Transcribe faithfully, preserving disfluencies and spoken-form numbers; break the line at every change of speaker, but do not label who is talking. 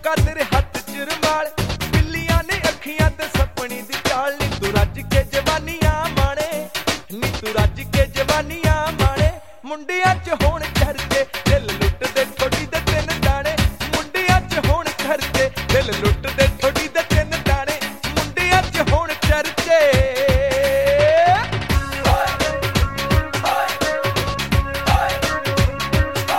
ਚੌਂਕਾ ਤੇਰੇ ਹੱਥ ਚ ਰੁਮਾਲ, ਬਿੱਲੀਆਂ ਨੇ ਅੱਖੀਆਂ ਤੇ ਸੱਪਣੀ ਦੀ ਚਾਲ। ਨੀ ਤੂੰ ਰੱਜ ਕੇ ਜਵਾਨੀਆਂ ਮਾਣੇ, ਨੀ ਤੂੰ ਰੱਜ ਕੇ ਜਵਾਨੀਆਂ ਮਾਣੇ, ਮੁੰਡਿਆਂ ਚ ਹੋਣ